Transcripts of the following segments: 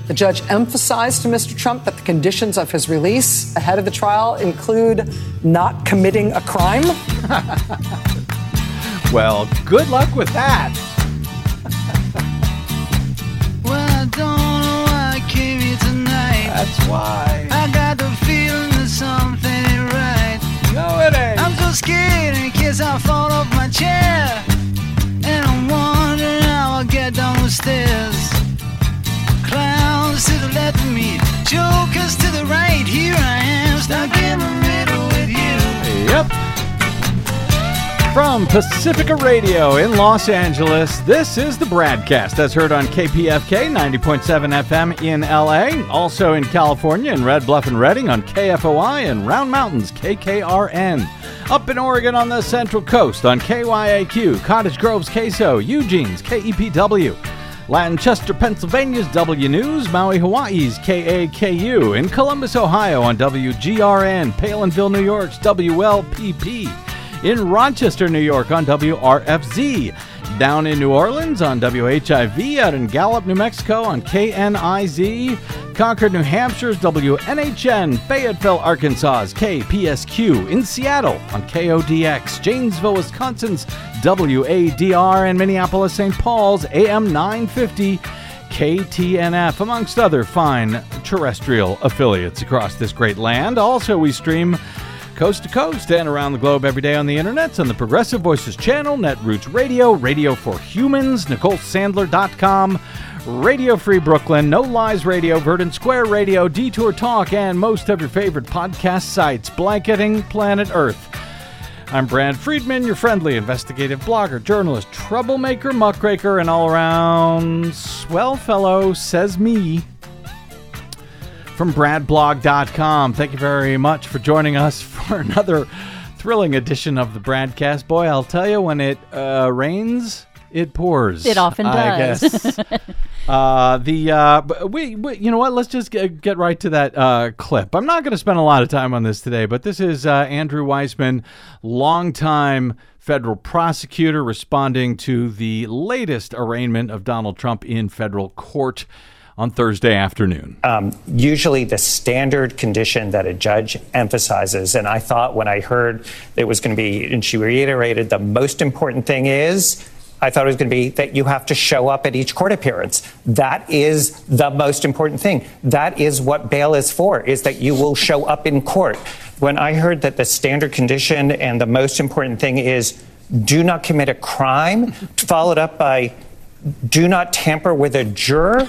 The judge emphasized to Mr. Trump that the conditions of his release ahead of the trial include not committing a crime. Well, good luck with that. Well, I don't know why I came here tonight. That's why. I got the feeling that something ain't right. No, it ain't. I'm so scared in case I fall off my chair. And I'm wondering how I'll get down the stairs. Clowns to the left of me, jokers to the right. Here I am, stuck in the middle with you. Yep. From Pacifica Radio in Los Angeles, this is the Bradcast, as heard on KPFK 90.7 FM in LA, also in California in Red Bluff and Redding on KFOI and Round Mountains KKRN. Up in Oregon on the Central Coast on KYAQ, Cottage Grove's KSO, Eugene's KEPW, Lancaster, Pennsylvania's W News, Maui, Hawaii's KAKU, in Columbus, Ohio on WGRN, Palinville, New York's WLPP, in Rochester, New York on WRFZ, down in New Orleans on WHIV, out in Gallup, New Mexico on KNIZ, Concord, New Hampshire's WNHN, Fayetteville, Arkansas's KPSQ, in Seattle on KODX, Janesville, Wisconsin's WADR, and Minneapolis, St. Paul's AM 950 KTNF, amongst other fine terrestrial affiliates across this great land. Also, we stream coast to coast and around the globe every day on the internet on the Progressive Voices channel, Netroots Radio, Radio for Humans, NicoleSandler.com, Radio Free Brooklyn, No Lies Radio, Verdant Square Radio, Detour Talk, and most of your favorite podcast sites blanketing planet Earth. I'm Brad Friedman, your friendly investigative blogger, journalist, troublemaker, muckraker, and all-around swell fellow, says me. From BradBlog.com. Thank you very much for joining us for another thrilling edition of the Bradcast. Boy, I'll tell you, when it rains, it pours. It often does. I guess. We you know what? Let's just get right to that clip. I'm not going to spend a lot of time on this today, but this is Andrew Weissmann, longtime federal prosecutor, responding to the latest arraignment of Donald Trump in federal court on Thursday afternoon. Usually the standard condition that a judge emphasizes, and I thought when I heard it was going to be, and she reiterated, the most important thing is, I thought it was going to be that you have to show up at each court appearance. That is the most important thing. That is what bail is for, is that you will show up in court. When I heard that the standard condition and the most important thing is do not commit a crime, followed up by do not tamper with a juror,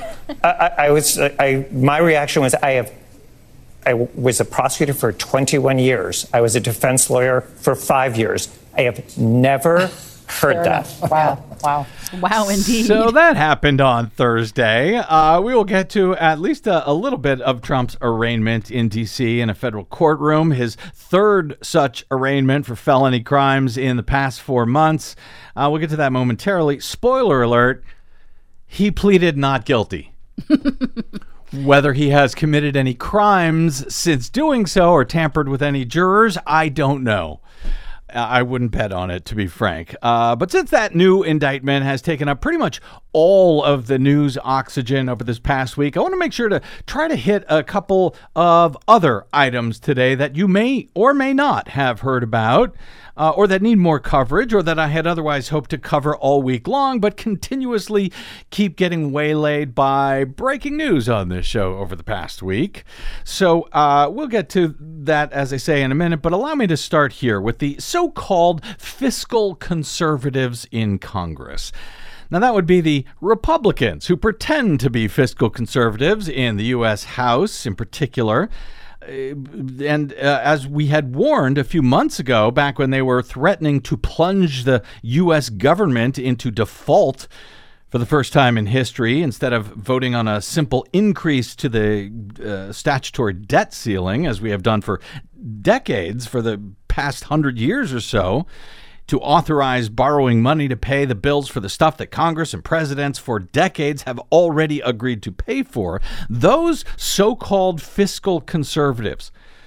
my reaction was, I was a prosecutor for 21 years. I was a defense lawyer for 5 years. I have never heard that. Wow, indeed. So that happened on Thursday. We will get to at least a little bit of Trump's arraignment in D.C. in a federal courtroom, his third such arraignment for felony crimes in the past 4 months. We'll get to that momentarily. Spoiler alert, he pleaded not guilty. Whether he has committed any crimes since doing so or tampered with any jurors, I don't know. I wouldn't bet on it, to be frank. But since that new indictment has taken up pretty much all of the news oxygen over this past week, I want to make sure to try to hit a couple of other items today that you may or may not have heard about, or that need more coverage, or that I had otherwise hoped to cover all week long, but continuously keep getting waylaid by breaking news on this show over the past week. So we'll get to that, as I say, in a minute, but allow me to start here with the so-called fiscal conservatives in Congress. Now, that would be the Republicans who pretend to be fiscal conservatives in the U.S. House in particular. And as we had warned a few months ago, back when they were threatening to plunge the U.S. government into default for the first time in history, instead of voting on a simple increase to the statutory debt ceiling, as we have done for decades, for the past 100 years or so, to authorize borrowing money to pay the bills for the stuff that Congress and presidents for decades have already agreed to pay for, those so-called fiscal conservatives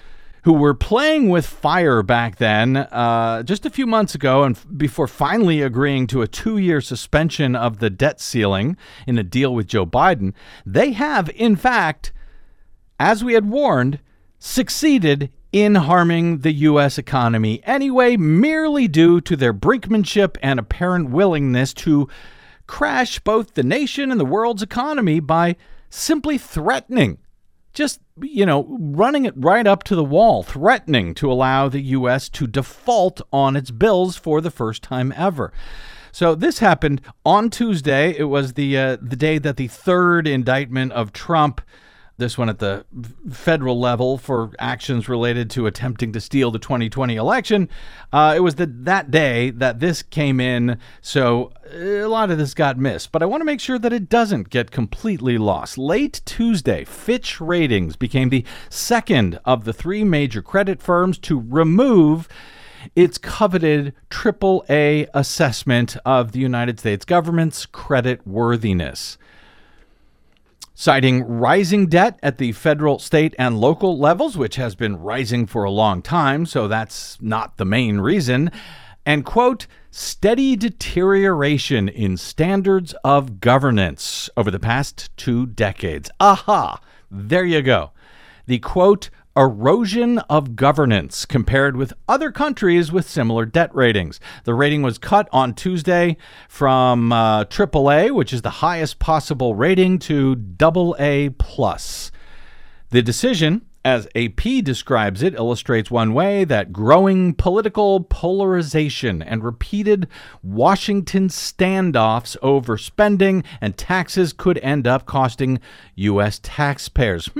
who were playing with fire back then, just a few months ago, and before finally agreeing to a 2-year suspension of the debt ceiling in a deal with Joe Biden, they have, in fact, as we had warned, succeeded in harming the U.S. economy anyway, merely due to their brinkmanship and apparent willingness to crash both the nation and the world's economy by simply threatening, just, running it right up to the wall, threatening to allow the U.S. to default on its bills for the first time ever. So this happened on Tuesday. It was the day that the third indictment of Trump, this one at the federal level for actions related to attempting to steal the 2020 election. It was that day that this came in, so a lot of this got missed. But I want to make sure that it doesn't get completely lost. Late Tuesday, Fitch Ratings became the second of the 3 major credit firms to remove its coveted AAA assessment of the United States government's credit worthiness. Citing rising debt at the federal, state, and local levels, which has been rising for a long time, so that's not the main reason, and, quote, steady deterioration in standards of governance over the past 2 decades. Aha! There you go. The, quote, erosion of governance compared with other countries with similar debt ratings. The rating was cut on Tuesday from AAA, which is the highest possible rating, to AA+. The decision, as AP describes it, illustrates one way that growing political polarization and repeated Washington standoffs over spending and taxes could end up costing U.S. taxpayers.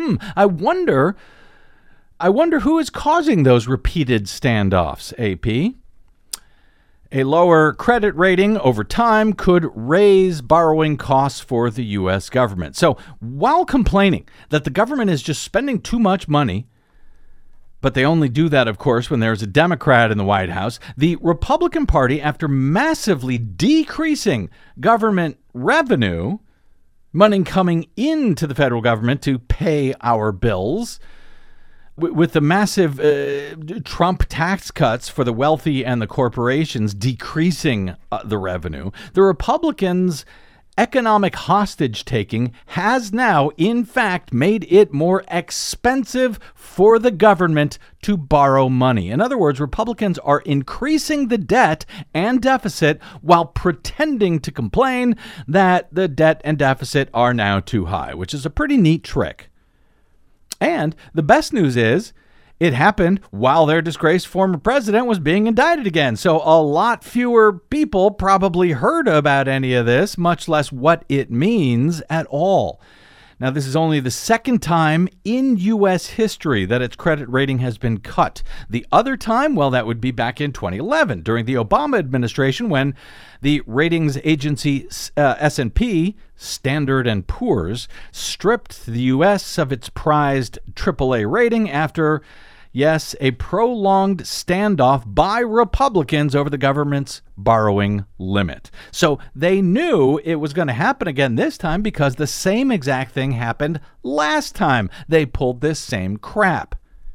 I wonder who is causing those repeated standoffs, AP. A lower credit rating over time could raise borrowing costs for the U.S. government. So while complaining that the government is just spending too much money, but they only do that, of course, when there's a Democrat in the White House, the Republican Party, after massively decreasing government revenue, money coming into the federal government to pay our bills, with the massive Trump tax cuts for the wealthy and the corporations decreasing the revenue, the Republicans' economic hostage-taking has now, in fact, made it more expensive for the government to borrow money. In other words, Republicans are increasing the debt and deficit while pretending to complain that the debt and deficit are now too high, which is a pretty neat trick. And the best news is it happened while their disgraced former president was being indicted again. So a lot fewer people probably heard about any of this, much less what it means at all. Now, this is only the second time in U.S. history that its credit rating has been cut. The other time, well, that would be back in 2011 during the Obama administration, when the ratings agency S&P, Standard & Poor's, stripped the U.S. of its prized AAA rating after, yes, a prolonged standoff by Republicans over the government's borrowing limit. So they knew it was going to happen again this time because the same exact thing happened last time they pulled this same crap.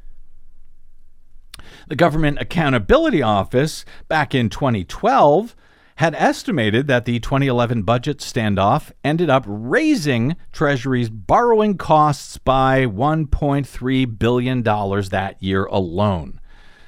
The Government Accountability Office, back in 2012, had estimated that the 2011 budget standoff ended up raising Treasury's borrowing costs by $1.3 billion that year alone.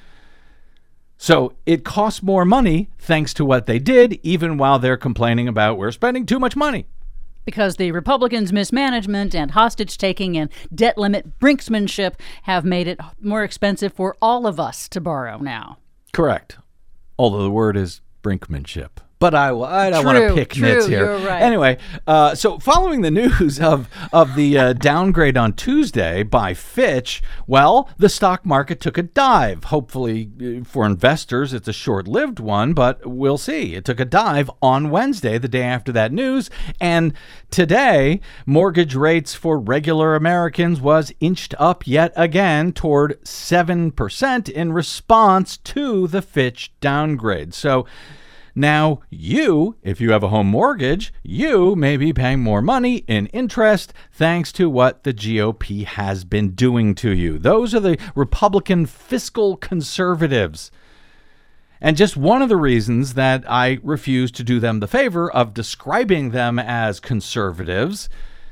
So it costs more money thanks to what they did, even while they're complaining about we're spending too much money. Because the Republicans' mismanagement and hostage-taking and debt limit brinksmanship have made it more expensive for all of us to borrow now. Correct. Although the word is brinkmanship. But I don't want to pick nits here. You're right. Anyway, so following the news of the downgrade on Tuesday by Fitch, well, the stock market took a dive. Hopefully for investors, it's a short-lived one, but we'll see. It took a dive on Wednesday, the day after that news. And today, mortgage rates for regular Americans was inched up yet again toward 7% in response to the Fitch downgrade. So Now, you, if you have a home mortgage, you may be paying more money in interest thanks to what the GOP has been doing to you. Those are the Republican fiscal conservatives. And just one of the reasons that I refuse to do them the favor of describing them as conservatives,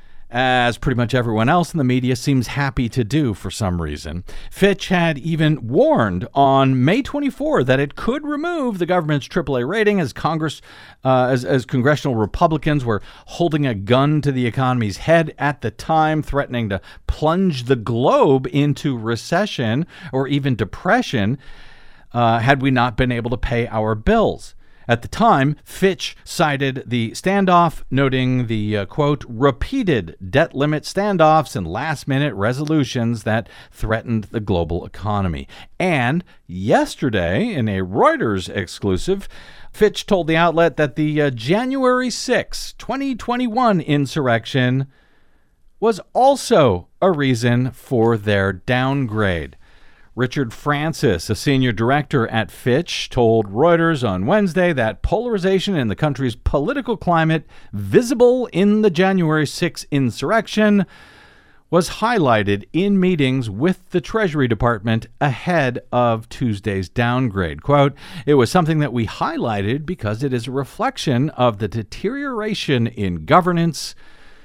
as pretty much everyone else in the media seems happy to do for some reason. Fitch had even warned on May 24 that it could remove the government's AAA rating as congressional Republicans were holding a gun to the economy's head at the time, threatening to plunge the globe into recession or even depression had we not been able to pay our bills. At the time, Fitch cited the standoff, noting the, quote, repeated debt limit standoffs and last-minute resolutions that threatened the global economy. And yesterday, in a Reuters exclusive, Fitch told the outlet that the January 6, 2021 insurrection was also a reason for their downgrade. Richard Francis, a senior director at Fitch, told Reuters on Wednesday that polarization in the country's political climate visible in the January 6 insurrection was highlighted in meetings with the Treasury Department ahead of Tuesday's downgrade. Quote, "It was something that we highlighted because it is a reflection of the deterioration in governance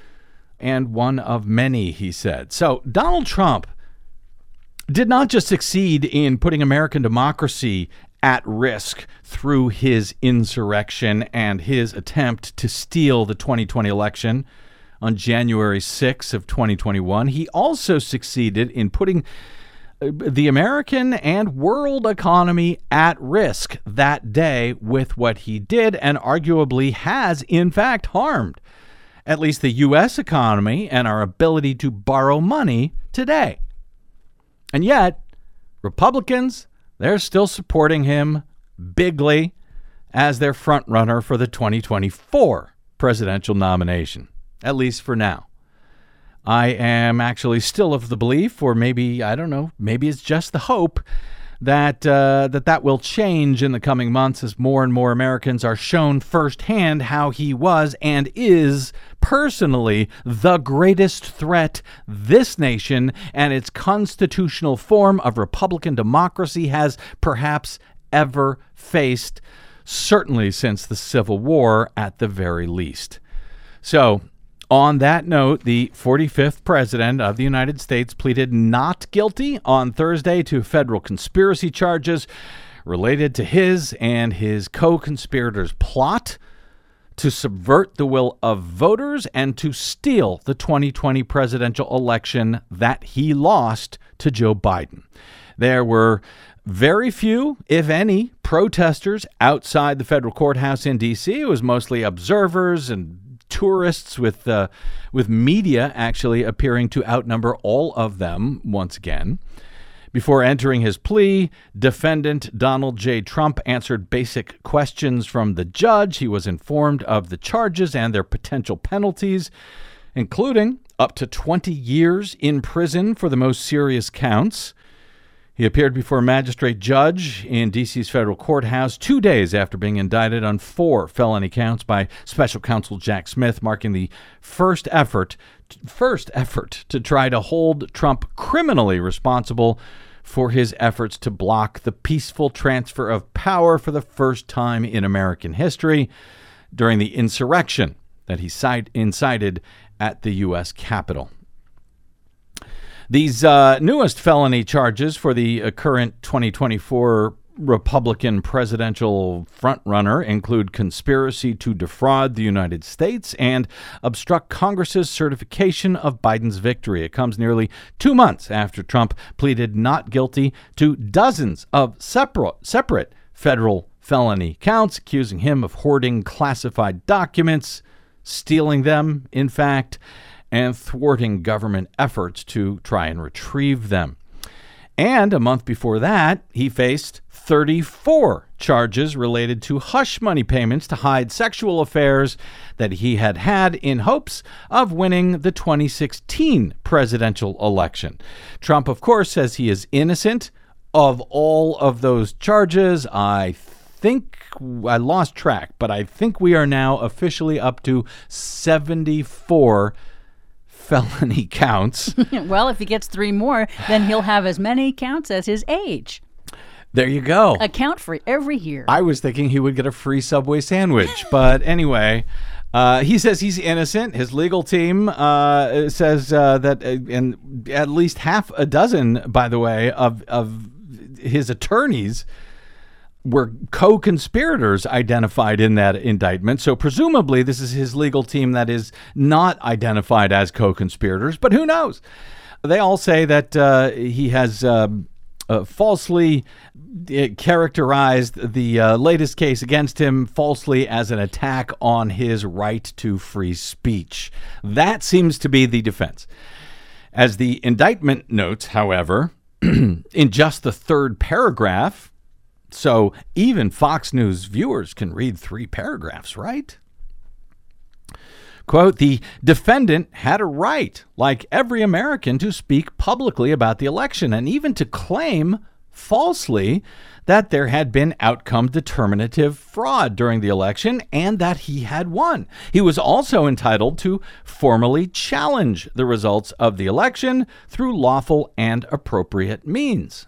and one of many," he said. So Donald Trump did not just succeed in putting American democracy at risk through his insurrection and his attempt to steal the 2020 election on January 6 of 2021. He also succeeded in putting the American and world economy at risk that day with what he did, and arguably has, in fact, harmed at least the U.S. economy and our ability to borrow money today. And yet, Republicans, they're still supporting him bigly as their frontrunner for the 2024 presidential nomination, at least for now. I am actually still of the belief, or maybe, I don't know, maybe it's just the hope, that that will change in the coming months as more and more Americans are shown firsthand how he was and is personally the greatest threat this nation and its constitutional form of Republican democracy has perhaps ever faced, certainly since the Civil War at the very least. So, on that note, the 45th President of the United States pleaded not guilty on Thursday to federal conspiracy charges related to his and his co-conspirators' plot to subvert the will of voters and to steal the 2020 presidential election that he lost to Joe Biden. There were very few, if any, protesters outside the federal courthouse in D.C. It was mostly observers and tourists, with media actually appearing to outnumber all of them once again. Before entering his plea, defendant Donald J. Trump answered basic questions from the judge. He was informed of the charges and their potential penalties, including up to 20 years in prison for the most serious counts. He appeared before a magistrate judge in D.C.'s federal courthouse 2 days after being indicted on 4 felony counts by special counsel Jack Smith, marking the first effort to try to hold Trump criminally responsible for his efforts to block the peaceful transfer of power for the first time in American history during the insurrection that he incited at the U.S. Capitol. These newest felony charges for the current 2024 Republican presidential frontrunner include conspiracy to defraud the United States and obstruct Congress's certification of Biden's victory. It comes nearly 2 months after Trump pleaded not guilty to dozens of separate federal felony counts, accusing him of hoarding classified documents, stealing them, in fact, and thwarting government efforts to try and retrieve them. And a month before that, he faced 34 charges related to hush money payments to hide sexual affairs that he had had in hopes of winning the 2016 presidential election. Trump, of course, says he is innocent of all of those charges. I think I lost track, but I think we are now officially up to 74 felony counts. Well, if he gets 3 more, then he'll have as many counts as his age. There you go. A count for every year. I was thinking he would get a free Subway sandwich, but anyway, he says he's innocent. His legal team says that, and at least half a dozen, by the way, of his attorneys were co-conspirators identified in that indictment. So presumably this is his legal team that is not identified as co-conspirators, but who knows? They all say that he has falsely characterized the latest case against him falsely as an attack on his right to free speech. That seems to be the defense. As the indictment notes, however, in just the 3rd paragraph, so even Fox News viewers can read 3 paragraphs, right? Quote, the defendant had a right, like every American, to speak publicly about the election and even to claim falsely that there had been outcome determinative fraud during the election and that he had won. He was also entitled to formally challenge the results of the election through lawful and appropriate means.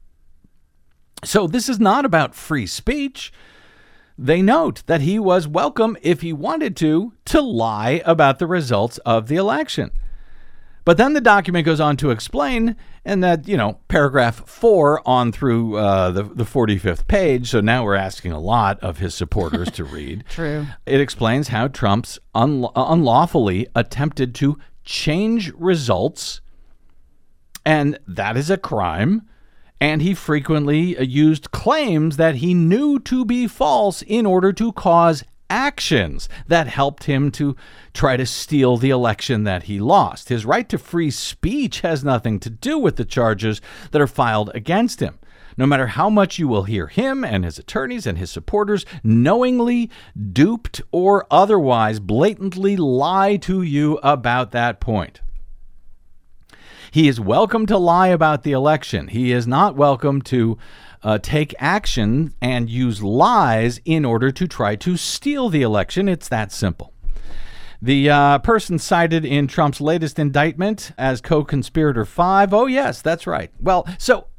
So this is not about free speech. They note that he was welcome, if he wanted to lie about the results of the election. But then the document goes on to explain, and that, paragraph 4 on through the 45th page, so now we're asking a lot of his supporters to read. True. It explains how Trump's unlawfully attempted to change results, and that is a crime. And he frequently used claims that he knew to be false in order to cause actions that helped him to try to steal the election that he lost. His right to free speech has nothing to do with the charges that are filed against him. No matter how much you will hear him and his attorneys and his supporters knowingly, duped, or otherwise blatantly lie to you about that point. He is welcome to lie about the election. He is not welcome to take action and use lies in order to try to steal the election. It's that simple. The person cited in Trump's latest indictment as co-conspirator 5. Oh, yes, that's right. Well, so,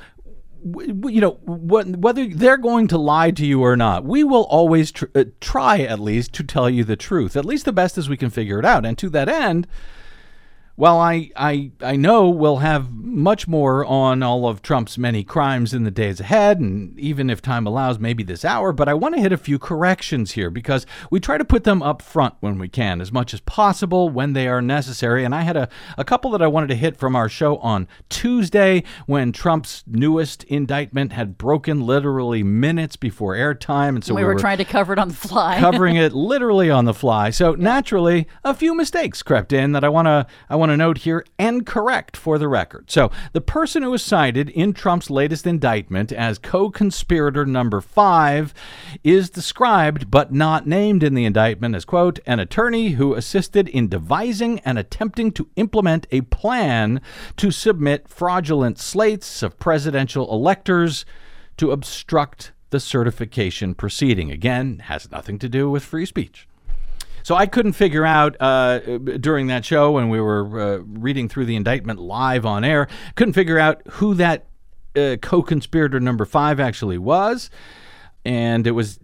whether they're going to lie to you or not, we will always try at least to tell you the truth, at least the best as we can figure it out. And to that end, well, I know we'll have much more on all of Trump's many crimes in the days ahead, and even if time allows, maybe this hour, but I want to hit a few corrections here because we try to put them up front when we can, as much as possible when they are necessary, and I had a couple that I wanted to hit from our show on Tuesday when Trump's newest indictment had broken literally minutes before airtime, and so we were trying to cover it on the fly. Covering it literally on the fly. So naturally, a few mistakes crept in that I want to note here and correct for the record. So the person who was cited in Trump's latest indictment as co-conspirator number 5 is described but not named in the indictment as, quote, an attorney who assisted in devising and attempting to implement a plan to submit fraudulent slates of presidential electors to obstruct the certification proceeding. Again, has nothing to do with free speech. So I couldn't figure out during that show when we were reading through the indictment live on air, couldn't figure out who that co-conspirator number 5 actually was. And it was,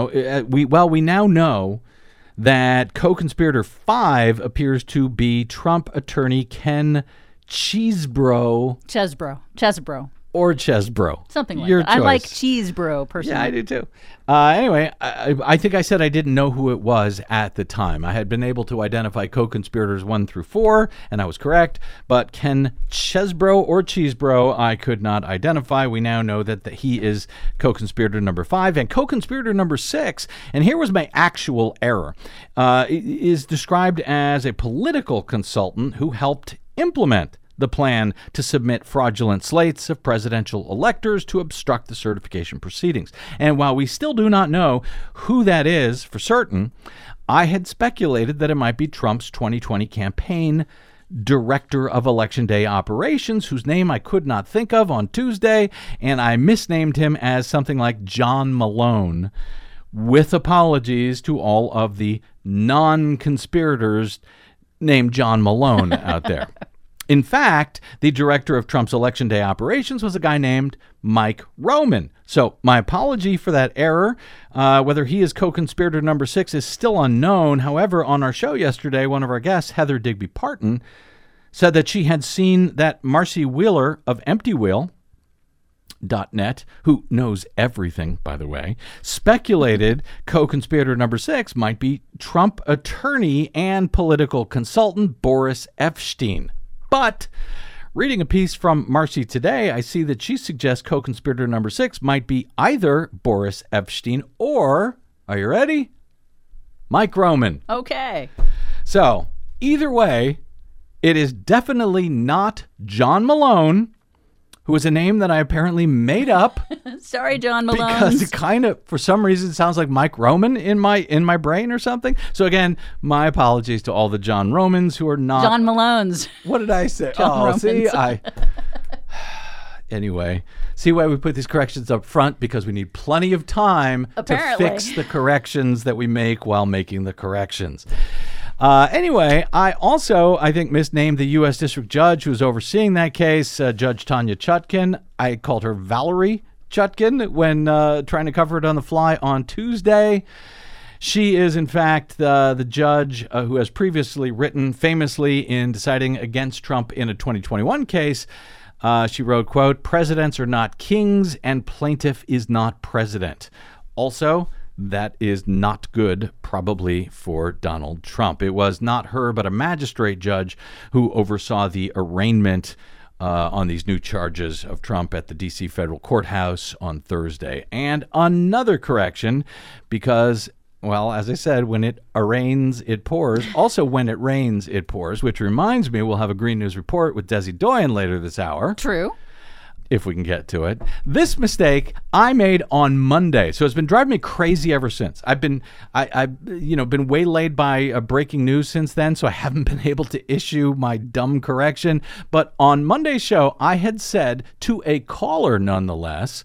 we now know that co-conspirator 5 appears to be Trump attorney Ken Chesebro. Or Chesebro. Something like Your that. choice. I like Chesebro personally. Yeah, I do too. Anyway, I think I said I didn't know who it was at the time. I had been able to identify co-conspirators 1 through 4, and I was correct. But Ken Chesebro or Chesebro, I could not identify. We now know that he is co-conspirator number 5 and co-conspirator number 6. And here was my actual error. Is described as a political consultant who helped implement the plan to submit fraudulent slates of presidential electors to obstruct the certification proceedings. And while we still do not know who that is for certain, I had speculated that it might be Trump's 2020 campaign director of Election Day operations, whose name I could not think of on Tuesday, and I misnamed him as something like John Malone, with apologies to all of the non-conspirators named John Malone out there. In fact, the director of Trump's Election Day operations was a guy named Mike Roman. So my apology for that error. Whether he is co-conspirator number 6 is still unknown. However, on our show yesterday, one of our guests, Heather Digby Parton, said that she had seen that Marcy Wheeler of EmptyWheel.net, who knows everything, by the way, speculated co-conspirator number 6 might be Trump attorney and political consultant Boris Epshteyn. But reading a piece from Marcy today, I see that she suggests co-conspirator number 6 might be either Boris Epshteyn or, are you ready? Mike Roman. Okay. So, either way, it is definitely not John Malone, who is a name that I apparently made up. Sorry, John Malone. Because it kind of, for some reason, sounds like Mike Roman in my brain or something. So again, my apologies to all the John Romans who are not John Malones. What did I say? John Romans. See, anyway, see why we put these corrections up front? Because we need plenty of time Apparently. to fix the corrections that we make while making the corrections. Anyway, I think, misnamed the U.S. District Judge who was overseeing that case, Judge Tanya Chutkin. I called her Valerie Chutkin when trying to cover it on the fly on Tuesday. She is, in fact, the judge who has previously written famously in deciding against Trump in a 2021 case. She wrote, quote, "Presidents are not kings and plaintiff is not president." Also, that is not good, probably, for Donald Trump. It was not her, but a magistrate judge who oversaw the arraignment on these new charges of Trump at the D.C. federal courthouse on Thursday. And another correction, because, well, as I said, when it rains, it pours. Also, when it rains, it pours, which reminds me we'll have a Green News Report with Desi Doyen later this hour. True. If we can get to it. This mistake I made on Monday, so it's been driving me crazy ever since. I've been waylaid by breaking news since then, so I haven't been able to issue my dumb correction. But on Monday's show, I had said to a caller, nonetheless,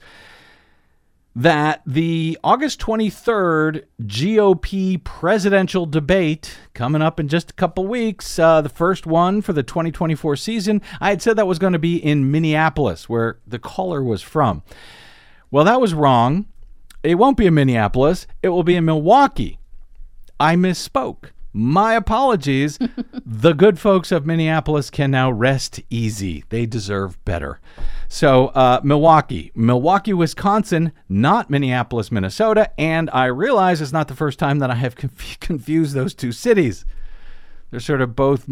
that the August 23rd GOP presidential debate coming up in just a couple weeks, the first one for the 2024 season, I had said that was going to be in Minneapolis, where the caller was from. Well, that was wrong. It won't be in Minneapolis. It will be in Milwaukee. I misspoke. My apologies. The good folks of Minneapolis can now rest easy. They deserve better. So Milwaukee, Wisconsin, not Minneapolis, Minnesota. And I realize it's not the first time that I have confused those two cities. They're sort of both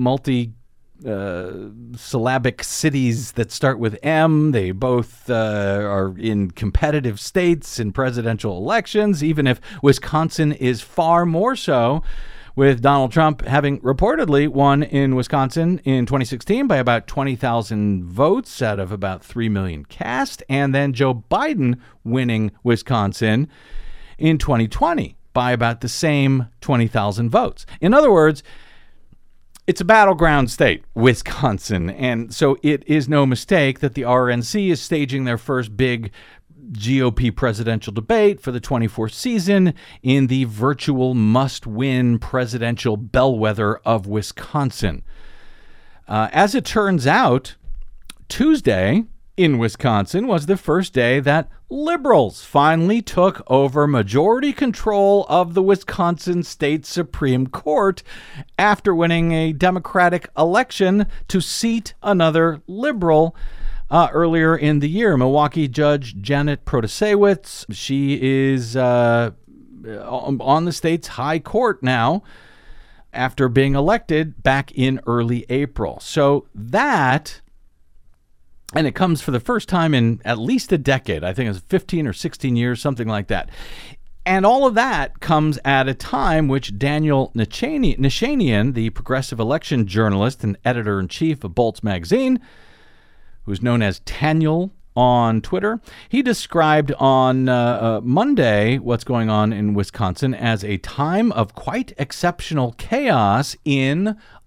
multi-syllabic cities that start with M. They both are in competitive states in presidential elections, even if Wisconsin is far more so, with Donald Trump having reportedly won in Wisconsin in 2016 by about 20,000 votes out of about 3 million cast, and then Joe Biden winning Wisconsin in 2020 by about the same 20,000 votes. In other words, it's a battleground state, Wisconsin, and so it is no mistake that the RNC is staging their first big GOP presidential debate for the 24th season in the virtual must-win presidential bellwether of Wisconsin. As it turns out, Tuesday in Wisconsin was the first day that liberals finally took over majority control of the Wisconsin State Supreme Court after winning a Democratic election to seat another liberal earlier in the year. Milwaukee Judge Janet Protasewicz, she is on the state's high court now after being elected back in early April. So that, and it comes for the first time in at least a decade. I think it's 15 or 16 years, something like that. And all of that comes at a time which Daniel Nashanian, the progressive election journalist and editor-in-chief of Bolts Magazine, who's known as Daniel on Twitter, he described on Monday what's going on in Wisconsin as a time of quite exceptional chaos in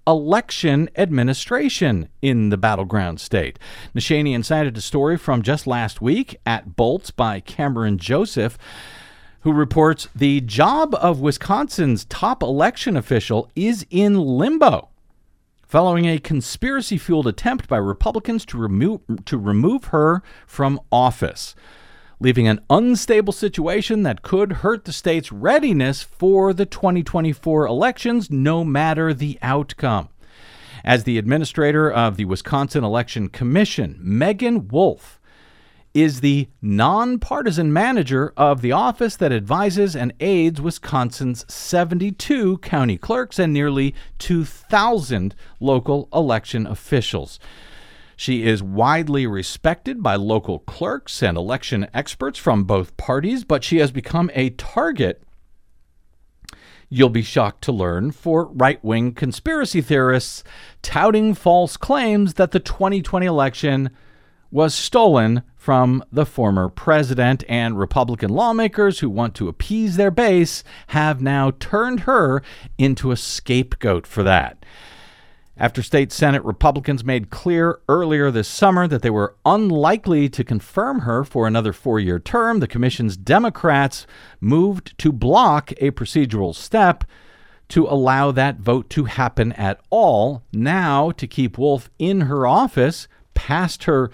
election administration in the battleground state. Nashanian cited a story from just last week at Bolts by Cameron Joseph, who reports the job of Wisconsin's top election official is in limbo following a conspiracy-fueled attempt by Republicans to remove her from office, leaving an unstable situation that could hurt the state's readiness for the 2024 elections, no matter the outcome. As the administrator of the Wisconsin Election Commission, Megan Wolf is the nonpartisan manager of the office that advises and aids Wisconsin's 72 county clerks and nearly 2,000 local election officials. She is widely respected by local clerks and election experts from both parties, but she has become a target, you'll be shocked to learn, for right-wing conspiracy theorists touting false claims that the 2020 election was stolen from the former president, and Republican lawmakers who want to appease their base have now turned her into a scapegoat for that. After state Senate Republicans made clear earlier this summer that they were unlikely to confirm her for another 4-year term, the commission's Democrats moved to block a procedural step to allow that vote to happen at all. Now, to keep Wolf in her office past her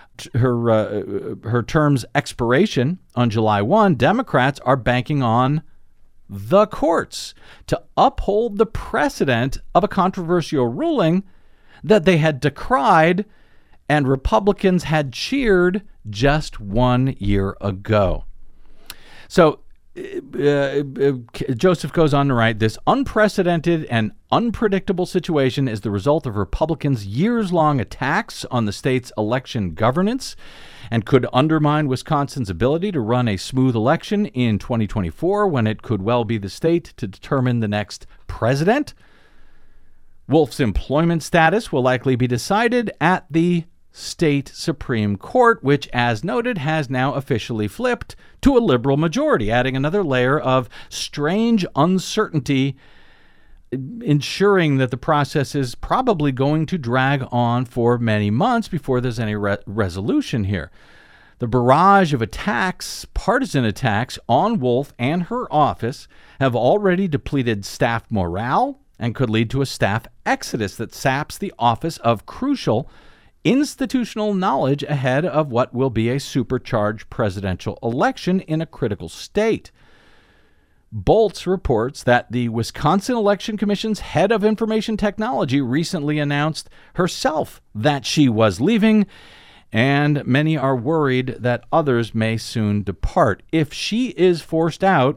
term's expiration on July 1, Democrats are banking on the courts to uphold the precedent of a controversial ruling that they had decried and Republicans had cheered just 1 year ago. So Joseph goes on to write, this unprecedented and unpredictable situation is the result of Republicans' years-long attacks on the state's election governance and could undermine Wisconsin's ability to run a smooth election in 2024 when it could well be the state to determine the next president. Wolf's employment status will likely be decided at the state Supreme Court, which, as noted, has now officially flipped to a liberal majority, adding another layer of strange uncertainty, ensuring that the process is probably going to drag on for many months before there's any resolution here. The barrage of attacks, partisan attacks on Wolf and her office have already depleted staff morale and could lead to a staff exodus that saps the office of crucial institutional knowledge ahead of what will be a supercharged presidential election in a critical state. Bolts reports that the Wisconsin Election Commission's head of information technology recently announced herself that she was leaving, and many are worried that others may soon depart. If she is forced out,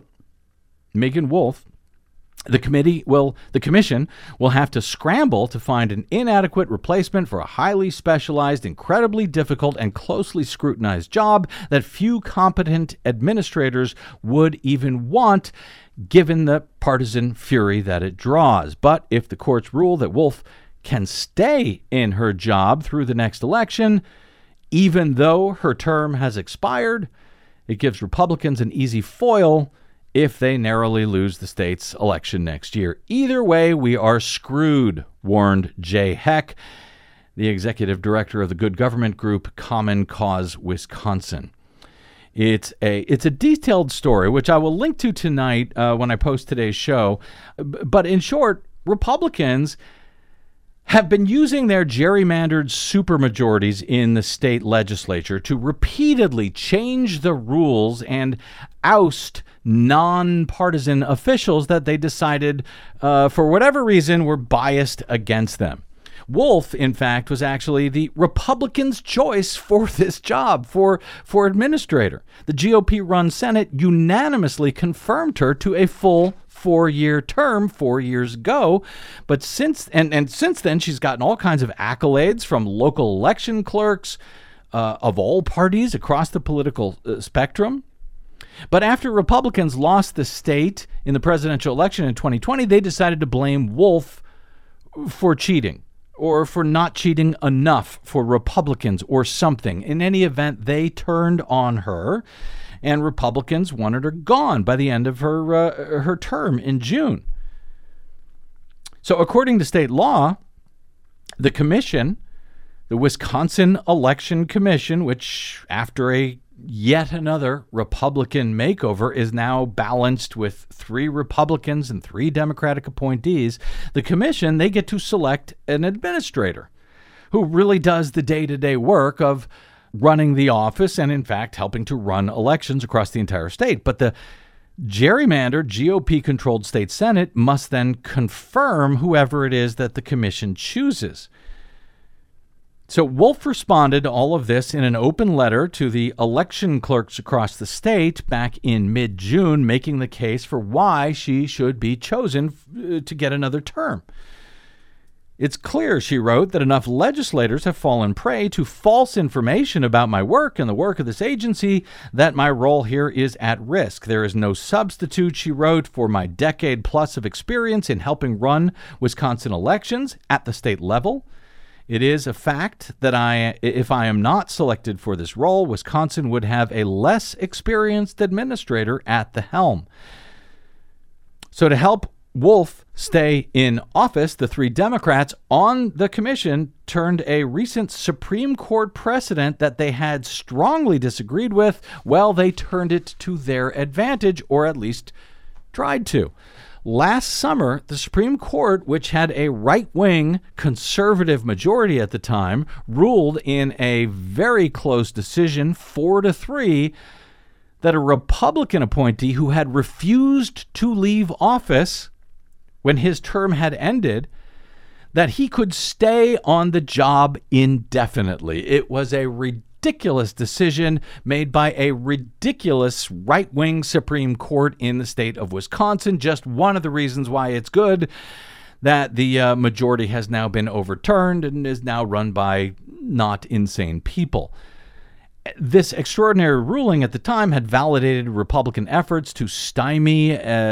Megan Wolf, the commission will have to scramble to find an inadequate replacement for a highly specialized, incredibly difficult, and closely scrutinized job that few competent administrators would even want, given the partisan fury that it draws. But if the courts rule that Wolf can stay in her job through the next election, even though her term has expired, it gives Republicans an easy foil if they narrowly lose the state's election next year. Either way, we are screwed, warned Jay Heck, the executive director of the good government group Common Cause Wisconsin. It's a detailed story, which I will link to tonight when I post today's show. But in short, Republicans have been using their gerrymandered supermajorities in the state legislature to repeatedly change the rules and oust nonpartisan officials that they decided, for whatever reason, were biased against them. Wolf, in fact, was actually the Republicans' choice for this job, for administrator. The GOP-run Senate unanimously confirmed her to a full 4-year term 4 years ago. But since then, she's gotten all kinds of accolades from local election clerks of all parties across the political spectrum. But after Republicans lost the state in the presidential election in 2020, they decided to blame Wolf for cheating, or for not cheating enough for Republicans or something. In any event, they turned on her, and Republicans wanted her gone by the end of her term in June. So according to state law, the commission, the Wisconsin Election Commission, which after a yet another Republican makeover is now balanced with 3 Republicans and 3 Democratic appointees, the commission, they get to select an administrator who really does the day-to-day work of running the office and, in fact, helping to run elections across the entire state. But the gerrymandered GOP-controlled state Senate must then confirm whoever it is that the commission chooses. So Wolf responded to all of this in an open letter to the election clerks across the state back in mid-June, making the case for why she should be chosen to get another term. It's clear, she wrote, that enough legislators have fallen prey to false information about my work and the work of this agency that my role here is at risk. There is no substitute, she wrote, for my decade plus of experience in helping run Wisconsin elections at the state level. It is a fact that if I am not selected for this role, Wisconsin would have a less experienced administrator at the helm. So to help Wolf stay in office, the 3 Democrats on the commission turned a recent Supreme Court precedent that they had strongly disagreed with. Well, they turned it to their advantage, or at least tried to. Last summer, the Supreme Court, which had a right-wing conservative majority at the time, ruled in a very close decision, 4-3, that a Republican appointee who had refused to leave office when his term had ended, that he could stay on the job indefinitely. It was a ridiculous decision made by a ridiculous right-wing Supreme Court in the state of Wisconsin. Just one of the reasons why it's good that the majority has now been overturned and is now run by not insane people. This extraordinary ruling at the time had validated Republican efforts to stymie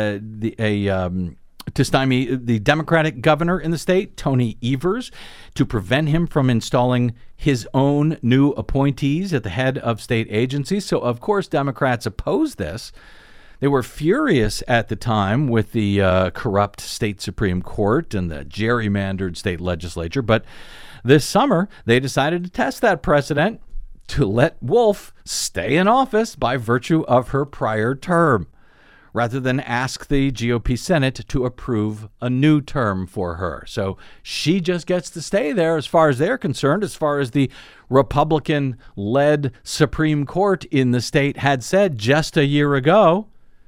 the Democratic governor in the state, Tony Evers, to prevent him from installing his own new appointees at the head of state agencies. So, of course, Democrats opposed this. They were furious at the time with the corrupt state Supreme Court and the gerrymandered state legislature. But this summer, they decided to test that precedent to let Wolf stay in office by virtue of her prior term, rather than ask the GOP Senate to approve a new term for her. So she just gets to stay there as far as they're concerned, as far as the Republican-led Supreme Court in the state had said just a year ago.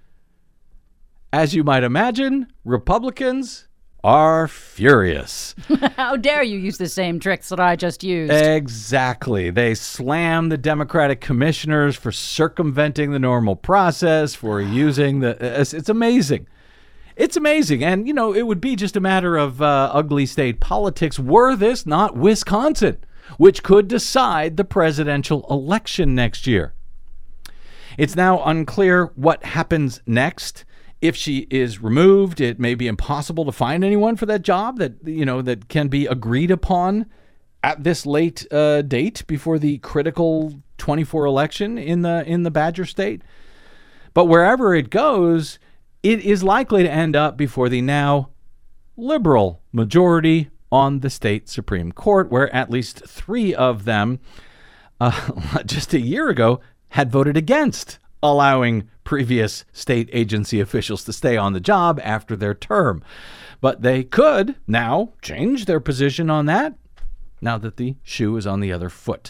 As you might imagine, Republicans are furious. How dare you use the same tricks that I just used? Exactly. They slam the Democratic commissioners for circumventing the normal process, for using it's amazing. It's amazing. And, you know, it would be just a matter of ugly state politics were this not Wisconsin, which could decide the presidential election next year. It's now unclear what happens next. If she is removed, it may be impossible to find anyone for that job that can be agreed upon at this late date before the critical 24 election in the Badger State. But wherever it goes, it is likely to end up before the now liberal majority on the state Supreme Court, where at least 3 of them just a year ago had voted against allowing previous state agency officials to stay on the job after their term. But they could now change their position on that now that the shoe is on the other foot.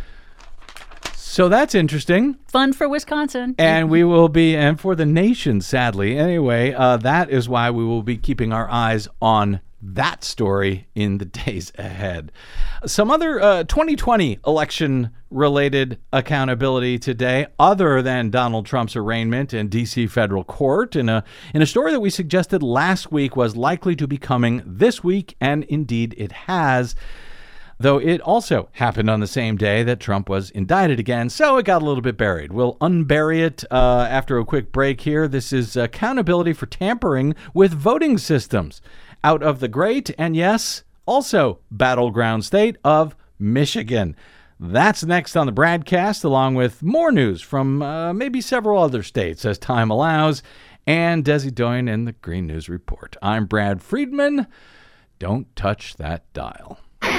So that's interesting. Fun for Wisconsin. And we will be, and for the nation, sadly. Anyway, that is why we will be keeping our eyes on that story in the days ahead. Some other 2020 election-related accountability today, other than Donald Trump's arraignment in D.C. federal court, in a story that we suggested last week was likely to be coming this week, and indeed it has, though it also happened on the same day that Trump was indicted again, so it got a little bit buried. We'll unbury it after a quick break here. This is accountability for tampering with voting systems out of the great, and yes, also battleground state of Michigan. That's next on the BradCast, along with more news from maybe several other states as time allows, and Desi Doyen in the Green News Report. I'm Brad Friedman. don't touch that dial.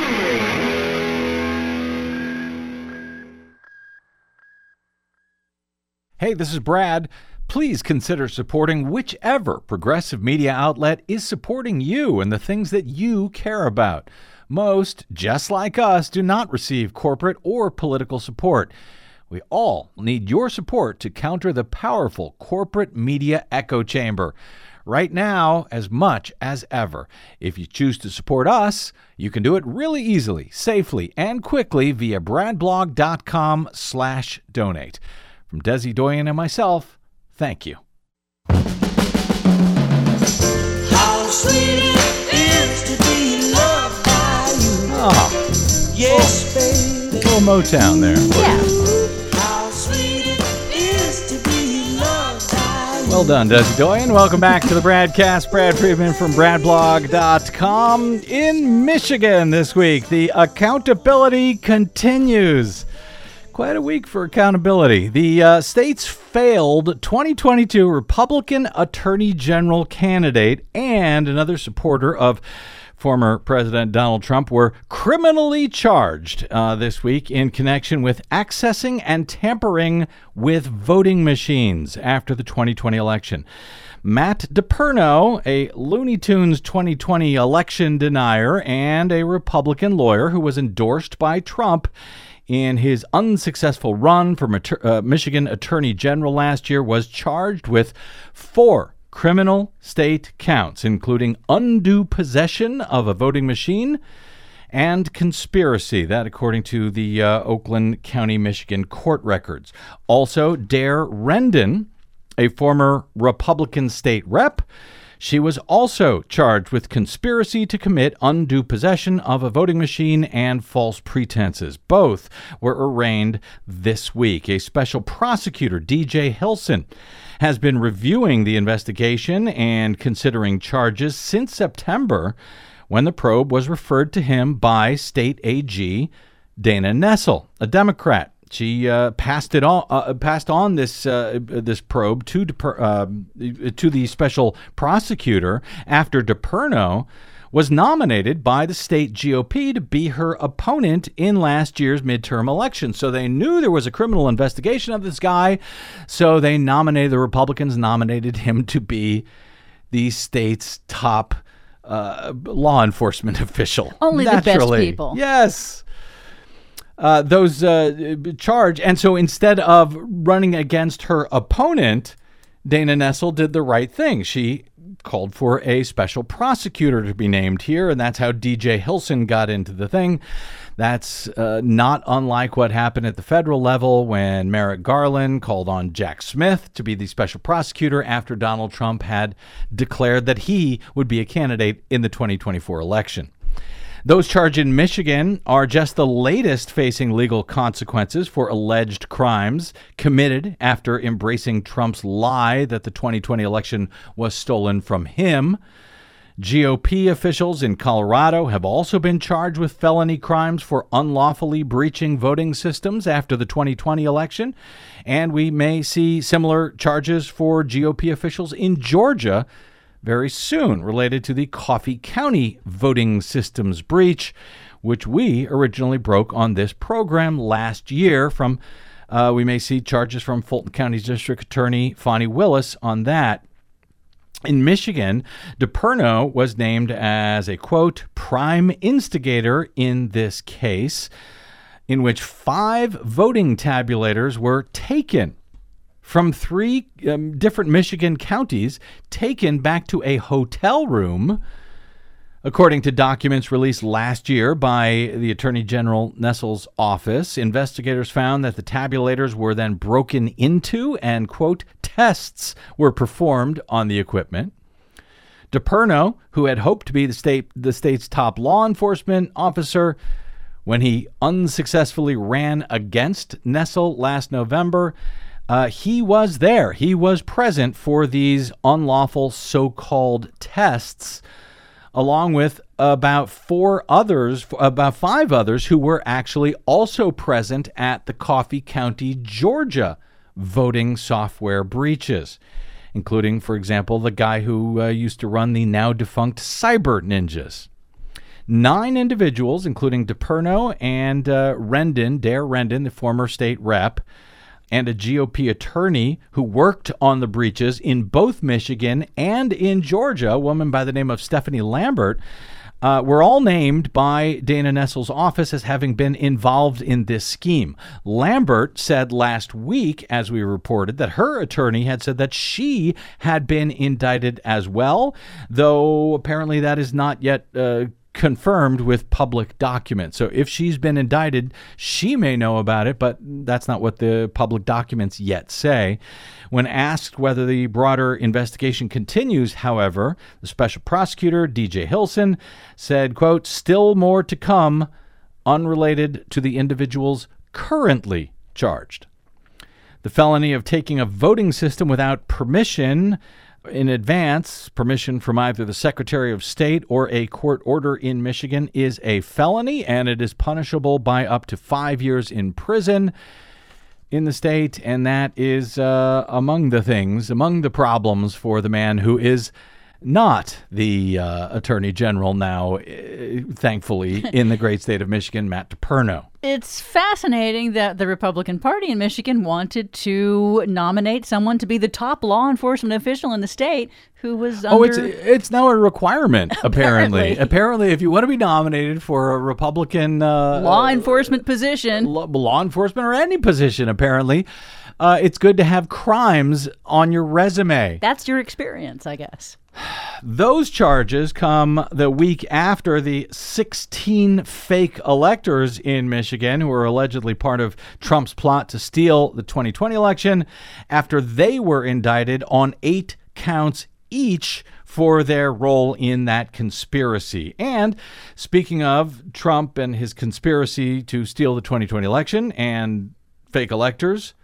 Hey, this is Brad. Please consider supporting whichever progressive media outlet is supporting you and the things that you care about. Most, just like us, do not receive corporate or political support. We all need your support to counter the powerful corporate media echo chamber. Right now, as much as ever. If you choose to support us, you can do it really easily, safely, and quickly via bradblog.com/donate. From Desi Doyen and myself, thank you. How sweet it is to be loved by you. Oh, Yes, baby. little Motown there. Yeah. How sweet it is to be loved by you. Well done, Desi Doyen. Welcome back to the Bradcast. Brad Friedman from bradblog.com. In Michigan this week, the accountability continues. Quite a week for accountability. The state's failed 2022 Republican Attorney General candidate and another supporter of former President Donald Trump were criminally charged this week in connection with accessing and tampering with voting machines after the 2020 election. Matt DePerno, a Looney Tunes 2020 election denier and a Republican lawyer who was endorsed by Trump in his unsuccessful run for Michigan Attorney General last year, was charged with 4 criminal state counts, including undue possession of a voting machine and conspiracy. That, according to the Oakland County, Michigan court records. Also, Dare Rendon, a former Republican state rep, she was also charged with conspiracy to commit undue possession of a voting machine and false pretenses. Both were arraigned this week. A special prosecutor, DJ Hilson, has been reviewing the investigation and considering charges since September, when the probe was referred to him by State AG Dana Nessel, a Democrat. She passed on this probe to the special prosecutor after DePerno was nominated by the state GOP to be her opponent in last year's midterm election. So they knew there was a criminal investigation of this guy, so the Republicans nominated him to be the state's top law enforcement official. Only Naturally. the best people. Yes. Those charge. And so instead of running against her opponent, Dana Nessel did the right thing. She called for a special prosecutor to be named here, and that's how DJ Hilson got into the thing. That's not unlike what happened at the federal level when Merrick Garland called on Jack Smith to be the special prosecutor after Donald Trump had declared that he would be a candidate in the 2024 election. Those charged in Michigan are just the latest facing legal consequences for alleged crimes committed after embracing Trump's lie that the 2020 election was stolen from him. GOP officials in Colorado have also been charged with felony crimes for unlawfully breaching voting systems after the 2020 election. And we may see similar charges for GOP officials in Georgia very soon, related to the Coffee County voting systems breach, which we originally broke on this program last year. We may see charges from Fulton County's District Attorney Fani Willis on that. In Michigan, DePerno was named as a, quote, prime instigator in this case, in which 5 voting tabulators were taken from 3 different Michigan counties, taken back to a hotel room. According to documents released last year by the Attorney General Nessel's office, investigators found that the tabulators were then broken into and, quote, tests were performed on the equipment. DePerno, who had hoped to be the state's top law enforcement officer when he unsuccessfully ran against Nessel last November, he was there. He was present for these unlawful so-called tests, along with about 5 others who were actually also present at the Coffee County, Georgia voting software breaches, including, for example, the guy who used to run the now defunct Cyber Ninjas. 9 individuals, including DePerno and Dare Rendon, the former state rep, and a GOP attorney who worked on the breaches in both Michigan and in Georgia, a woman by the name of Stephanie Lambert, were all named by Dana Nessel's office as having been involved in this scheme. Lambert said last week, as we reported, that her attorney had said that she had been indicted as well, though apparently that is not yet confirmed with public documents. So if she's been indicted, she may know about it, but that's not what the public documents yet say. When asked whether the broader investigation continues, however, the special prosecutor, DJ Hilson, said, quote, still more to come unrelated to the individuals currently charged. The felony of taking a voting system without permission in advance, permission from either the Secretary of State or a court order in Michigan, is a felony, and it is punishable by up to 5 years in prison in the state. And that is among the problems for the man who is not the Attorney General now, thankfully, in the great state of Michigan, Matt DePerno. It's fascinating that the Republican Party in Michigan wanted to nominate someone to be the top law enforcement official in the state who was under... it's now a requirement, apparently. Apparently, if you want to be nominated for a Republican... law enforcement position. Law enforcement or any position, apparently. It's good to have crimes on your resume. That's your experience, I guess. Those charges come the week after the 16 fake electors in Michigan who were allegedly part of Trump's plot to steal the 2020 election, after they were indicted on 8 counts each for their role in that conspiracy. And speaking of Trump and his conspiracy to steal the 2020 election and fake electors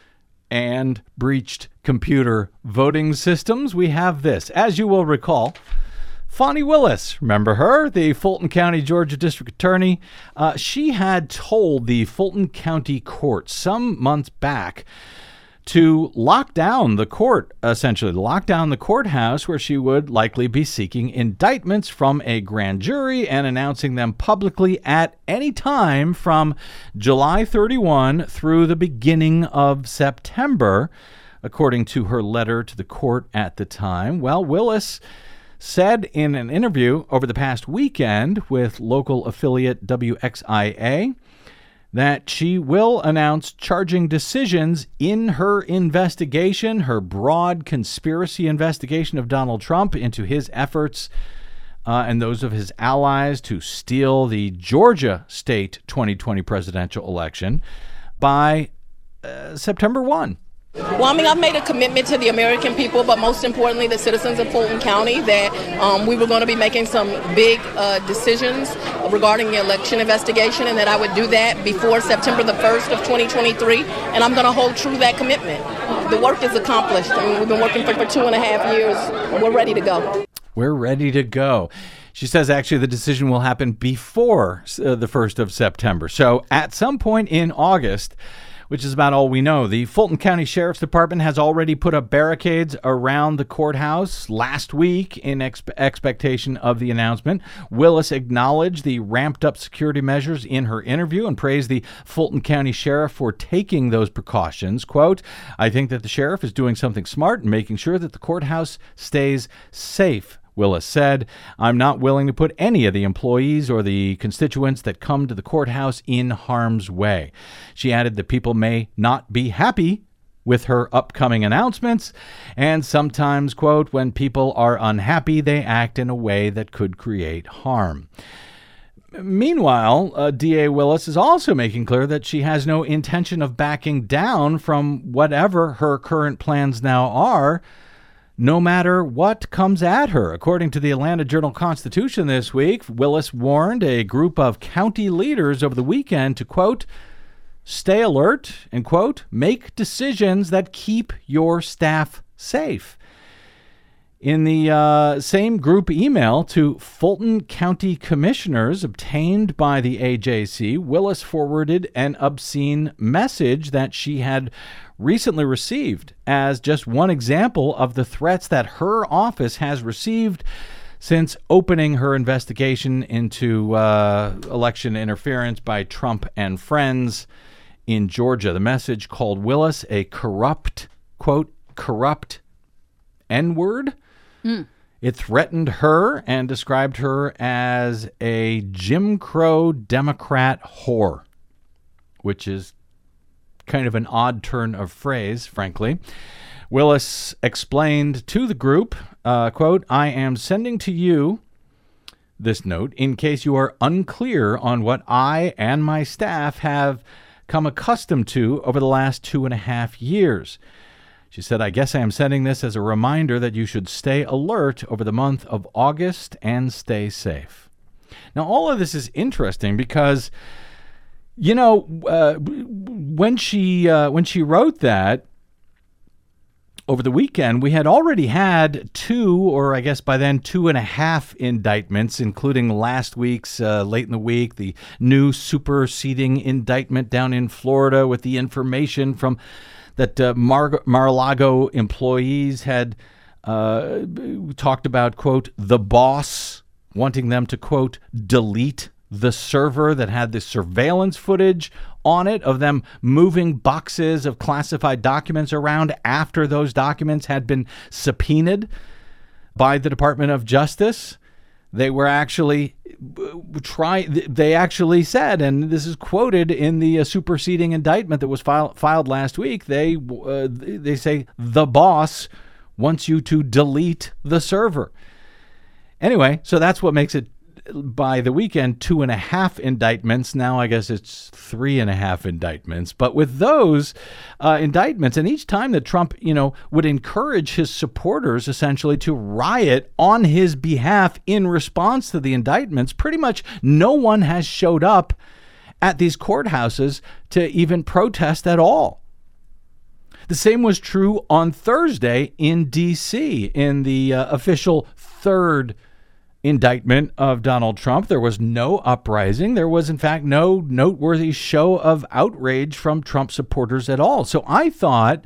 and breached computer voting systems, we have this. As you will recall, Fani Willis, remember her, the Fulton County, Georgia District Attorney, she had told the Fulton County Court some months back to lock down the court, essentially lock down the courthouse, where she would likely be seeking indictments from a grand jury and announcing them publicly at any time from July 31 through the beginning of September, according to her letter to the court at the time. Well, Willis said in an interview over the past weekend with local affiliate WXIA that she will announce charging decisions in her investigation, her broad conspiracy investigation of Donald Trump into his efforts and those of his allies to steal the Georgia state 2020 presidential election by September 1. Well, I mean, I've made a commitment to the American people, but most importantly, the citizens of Fulton County, that we were going to be making some big decisions regarding the election investigation, and that I would do that before September the 1st of 2023, and I'm going to hold true to that commitment. The work is accomplished. I mean, we've been working for 2.5 years, and we're ready to go. We're ready to go. She says actually the decision will happen before the 1st of September. So at some point in August, which is about all we know, the Fulton County Sheriff's Department has already put up barricades around the courthouse last week in expectation of the announcement. Willis acknowledged the ramped-up security measures in her interview and praised the Fulton County Sheriff for taking those precautions. Quote, I think that the sheriff is doing something smart and making sure that the courthouse stays safe, Willis said. I'm not willing to put any of the employees or the constituents that come to the courthouse in harm's way. She added that people may not be happy with her upcoming announcements, and sometimes, quote, when people are unhappy, they act in a way that could create harm. Meanwhile, DA Willis is also making clear that she has no intention of backing down from whatever her current plans now are, no matter what comes at her. According to the Atlanta Journal-Constitution this week, Willis warned a group of county leaders over the weekend to, quote, stay alert and, quote, make decisions that keep your staff safe. In the same group email to Fulton County commissioners obtained by the AJC, Willis forwarded an obscene message that she had recently received as just one example of the threats that her office has received since opening her investigation into election interference by Trump and friends in Georgia. The message called Willis a corrupt, quote, corrupt N-word. It threatened her and described her as a Jim Crow Democrat whore, which is kind of an odd turn of phrase, frankly. Willis explained to the group, quote, I am sending to you this note in case you are unclear on what I and my staff have come accustomed to over the last 2.5 years. She said, I guess I am sending this as a reminder that you should stay alert over the month of August and stay safe. Now, all of this is interesting because, you know, when she wrote that over the weekend, we had already had 2, or I guess by then 2.5 indictments, including last week's late in the week, the new superseding indictment down in Florida with the information from that Mar-a-Lago employees had talked about, quote, the boss wanting them to, quote, delete the server that had the surveillance footage on it of them moving boxes of classified documents around after those documents had been subpoenaed by the Department of Justice. They were actually they actually said, and this is quoted in the superseding indictment that was filed last week, they say the boss wants you to delete the server. Anyway, so that's what makes it, by the weekend, 2.5 indictments. Now I guess it's 3.5 indictments. But with those indictments, and each time that Trump, would encourage his supporters essentially to riot on his behalf in response to the indictments, pretty much no one has showed up at these courthouses to even protest at all. The same was true on Thursday in D.C. in the official third indictment of Donald Trump. There was no uprising. There was, in fact, no noteworthy show of outrage from Trump supporters at all. So I thought,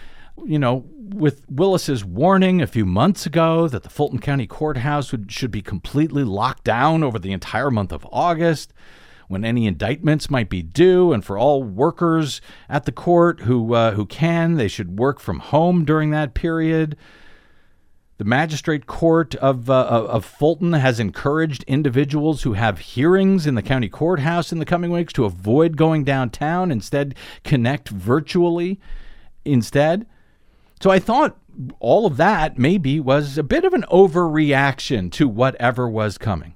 with Willis's warning a few months ago that the Fulton County Courthouse should be completely locked down over the entire month of August, when any indictments might be due, and for all workers at the court who can, they should work from home during that period. The magistrate court of Fulton has encouraged individuals who have hearings in the county courthouse in the coming weeks to avoid going downtown, instead connect virtually instead. So I thought all of that maybe was a bit of an overreaction to whatever was coming.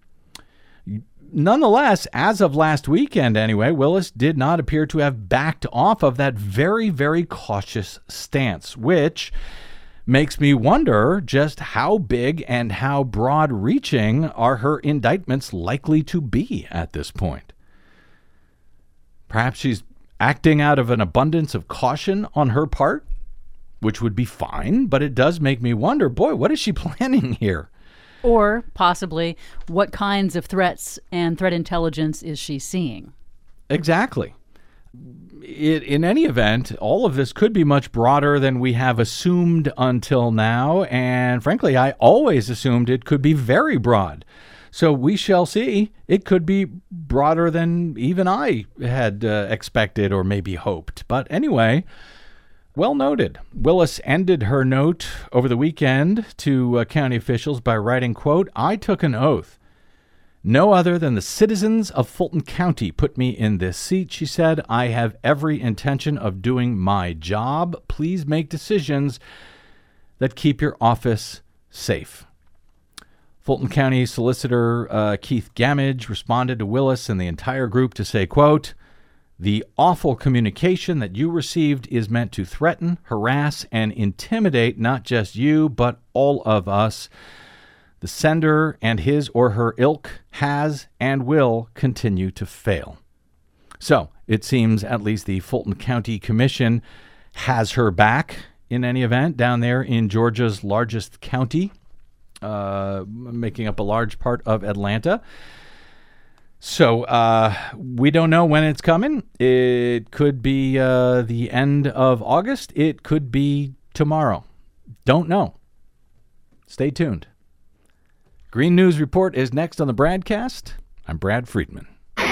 Nonetheless, as of last weekend anyway, Willis did not appear to have backed off of that very, very cautious stance, which makes me wonder just how big and how broad-reaching are her indictments likely to be at this point. Perhaps she's acting out of an abundance of caution on her part, which would be fine, but it does make me wonder, boy, what is she planning here? Or possibly, what kinds of threats and threat intelligence is she seeing? Exactly. In any event, all of this could be much broader than we have assumed until now. And frankly, I always assumed it could be very broad. So we shall see. It could be broader than even I had expected or maybe hoped. But anyway, well noted. Willis ended her note over the weekend to county officials by writing, quote, I took an oath. No other than the citizens of Fulton County put me in this seat, she said. I have every intention of doing my job. Please make decisions that keep your office safe. Fulton County Solicitor Keith Gamage responded to Willis and the entire group to say, quote, the awful communication that you received is meant to threaten, harass, and intimidate not just you, but all of us. The sender and his or her ilk has and will continue to fail. So it seems at least the Fulton County Commission has her back in any event down there in Georgia's largest county, making up a large part of Atlanta. So we don't know when it's coming. It could be the end of August. It could be tomorrow. Don't know. Stay tuned. Green News Report is next on the Bradcast. I'm Brad Friedman.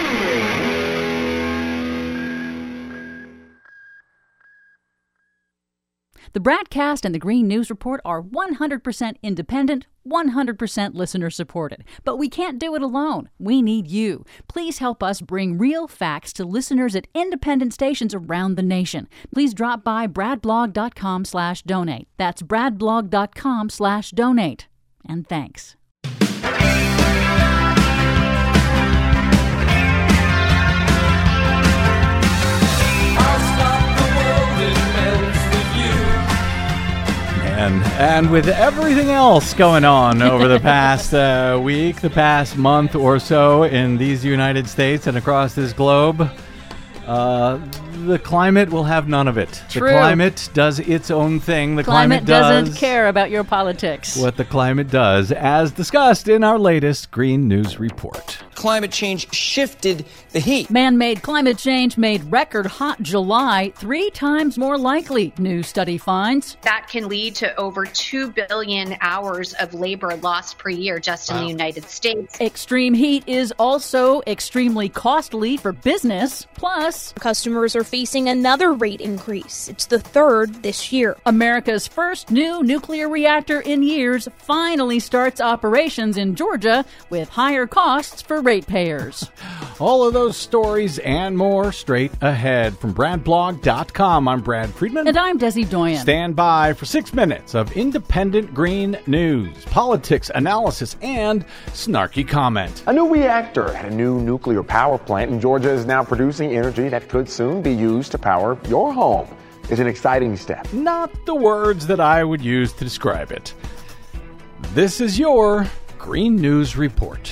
The Bradcast and the Green News Report are 100% independent, 100% listener-supported. But we can't do it alone. We need you. Please help us bring real facts to listeners at independent stations around the nation. Please drop by bradblog.com/donate. That's bradblog.com/donate. And thanks. And with everything else going on over the past week, the past month or so in these United States and across this globe, the climate will have none of it. True. The climate does its own thing. The Climate does doesn't care about your politics. what the climate does, as discussed in our latest Green News Report. Climate change shifted the heat. Man-made climate change made record hot July 3 times more likely, new study finds. That can lead to over 2 billion hours of labor lost per year just in the United States. Extreme heat is also extremely costly for business. Plus, customers are facing another rate increase. It's the third this year. America's first new nuclear reactor in years finally starts operations in Georgia with higher costs for ratepayers. All of those stories and more straight ahead from BradBlog.com. I'm Brad Friedman. And I'm Desi Doyen. Stand by for 6 minutes of independent green news, politics, analysis, and snarky comment. A new reactor at a new nuclear power plant in Georgia is now producing energy that could soon be used to power your home. It's an exciting step. Not the words that I would use to describe it. This is your Green News Report.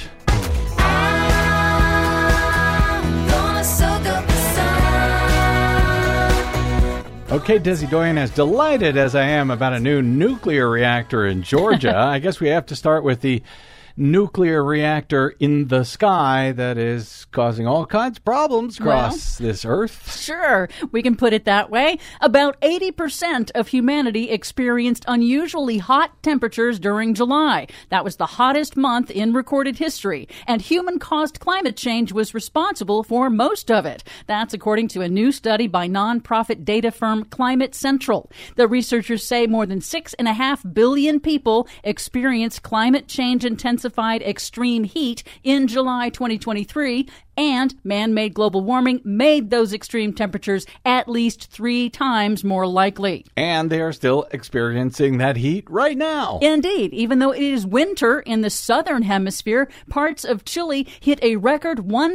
Okay, Desi Doyen, as delighted as I am about a new nuclear reactor in Georgia, I guess we have to start with the nuclear reactor in the sky that is causing all kinds of problems across this earth. Sure, we can put it that way. About 80% of humanity experienced unusually hot temperatures during July. That was the hottest month in recorded history, and human-caused climate change was responsible for most of it. That's according to a new study by nonprofit data firm Climate Central. The researchers say more than 6.5 billion people experienced climate change intensified extreme heat in July 2023, and man-made global warming made those extreme temperatures at least 3 times more likely. And they are still experiencing that heat right now. Indeed. Even though it is winter in the southern hemisphere, parts of Chile hit a record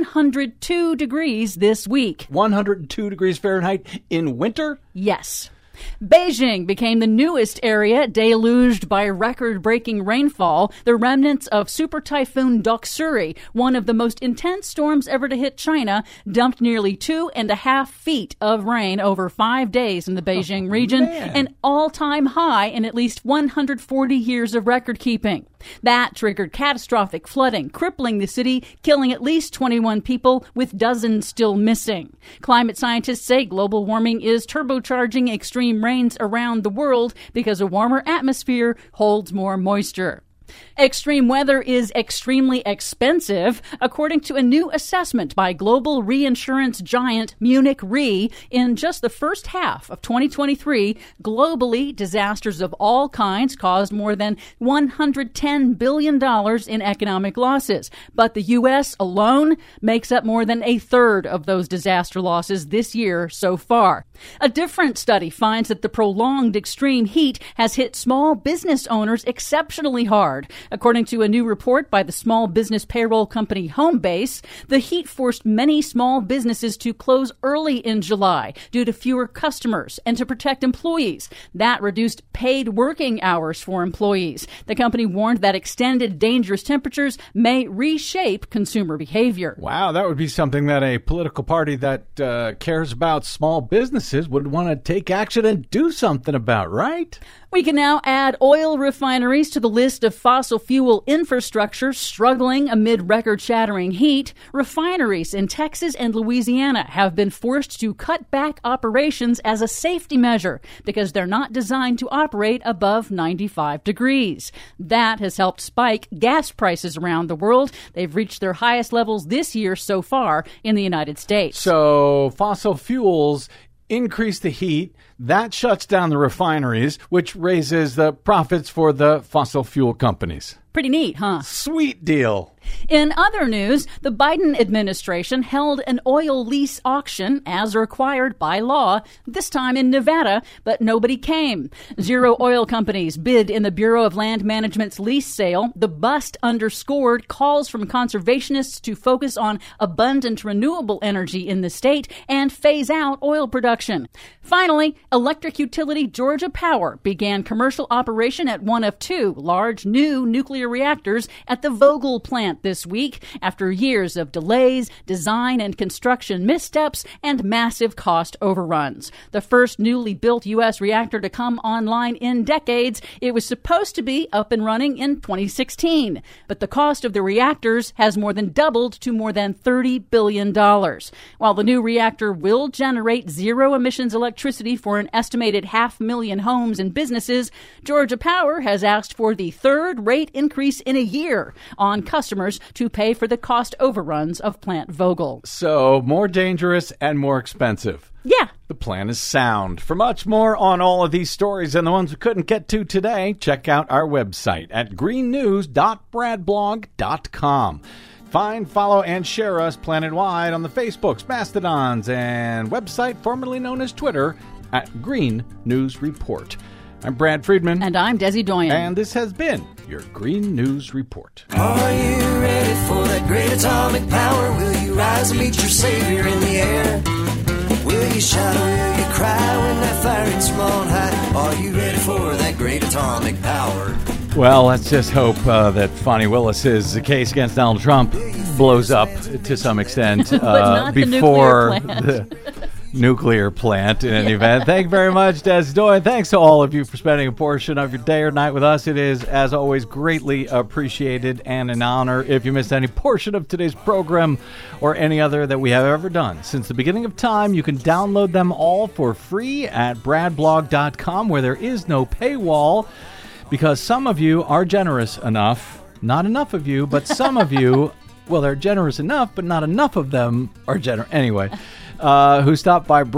102 degrees this week. 102 degrees Fahrenheit in winter? Yes. Beijing became the newest area deluged by record-breaking rainfall, the remnants of Super Typhoon Doksuri, one of the most intense storms ever to hit China, dumped nearly 2.5 feet of rain over 5 days in the Beijing region, an all-time high in at least 140 years of record-keeping. That triggered catastrophic flooding, crippling the city, killing at least 21 people, with dozens still missing. Climate scientists say global warming is turbocharging extreme rains around the world because a warmer atmosphere holds more moisture. Extreme weather is extremely expensive, according to a new assessment by global reinsurance giant Munich Re. In just the first half of 2023, globally, disasters of all kinds caused more than $110 billion in economic losses. But the U.S. alone makes up more than a third of those disaster losses this year so far. A different study finds that the prolonged extreme heat has hit small business owners exceptionally hard. According to a new report by the small business payroll company Homebase, the heat forced many small businesses to close early in July due to fewer customers and to protect employees. That reduced paid working hours for employees. The company warned that extended dangerous temperatures may reshape consumer behavior. Wow, that would be something that a political party that cares about small businesses would want to take action and do something about, right? We can now add oil refineries to the list of fossil fuel infrastructure struggling amid record-shattering heat, refineries in Texas and Louisiana have been forced to cut back operations as a safety measure because they're not designed to operate above 95 degrees. That has helped spike gas prices around the world. They've reached their highest levels this year so far in the United States. So fossil fuels increase the heat. That shuts down the refineries, which raises the profits for the fossil fuel companies. Pretty neat, huh? Sweet deal. In other news, the Biden administration held an oil lease auction as required by law, this time in Nevada, but nobody came. 0 oil companies bid in the Bureau of Land Management's lease sale. The bust underscored calls from conservationists to focus on abundant renewable energy in the state and phase out oil production. Finally, electric utility Georgia Power began commercial operation at one of 2 large new nuclear reactors at the Vogtle plant this week after years of delays, design and construction missteps, and massive cost overruns. The first newly built U.S. reactor to come online in decades, it was supposed to be up and running in 2016. But the cost of the reactors has more than doubled to more than $30 billion. While the new reactor will generate zero emissions electricity for an estimated 500,000 homes and businesses, Georgia Power has asked for the 3rd rate increase in a year on customers to pay for the cost overruns of Plant Vogtle. So more dangerous and more expensive. Yeah. The plan is sound. For much more on all of these stories and the ones we couldn't get to today, check out our website at greennews.bradblog.com. Find, follow, and share us planet-wide on the Facebooks, Mastodons, and website formerly known as Twitter at Green News Report. I'm Brad Friedman. And I'm Desi Doyen. And this has been your Green News Report. Are you ready for that great atomic power? Will you rise and meet your savior in the air? Will you shout or will you cry when that fire hits from on high? Are you ready for that great atomic power? Well, let's just hope that Fani Willis's case against Donald Trump blows up to some extent before the nuclear plant in any event. Thank you very much, Des Doyen. Thanks to all of you for spending a portion of your day or night with us. It is, as always, greatly appreciated and an honor. If you missed any portion of today's program or any other that we have ever done since the beginning of time, you can download them all for free at bradblog.com, where there is no paywall, because some of you are generous enough, not enough of you, but some of you, well, they're generous enough, but not enough of them are generous. Anyway, who stopped by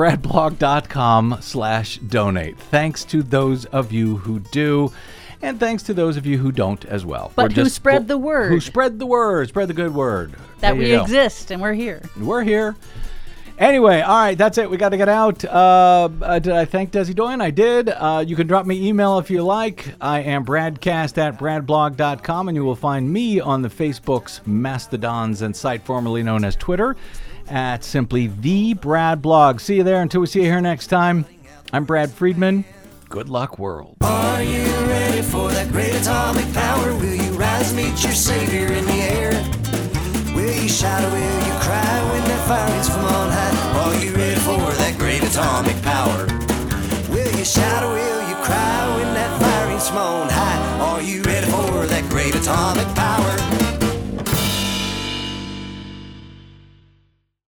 bradblog.com/donate. Thanks to those of you who do, and thanks to those of you who don't as well. But who spread the word. Who spread the word, spread the good word. That we exist and we're here. We're here. Anyway, all right, that's it. We got to get out. Did I thank Desi Doyen? I did. You can drop me email if you like. I am bradcast@bradblog.com, and you will find me on the Facebooks, Mastodons, and site formerly known as Twitter at simply The Brad Blog. See you there until we see you here next time. I'm Brad Friedman. Good luck, world. Are you ready for that great atomic power? Will you rise and meet your savior in the air? Will you shout or will you cry when that fire hits from on high? Are you ready for that great atomic power? Will you shout or will you cry when that fire hits from on high? Are you ready for that great atomic power?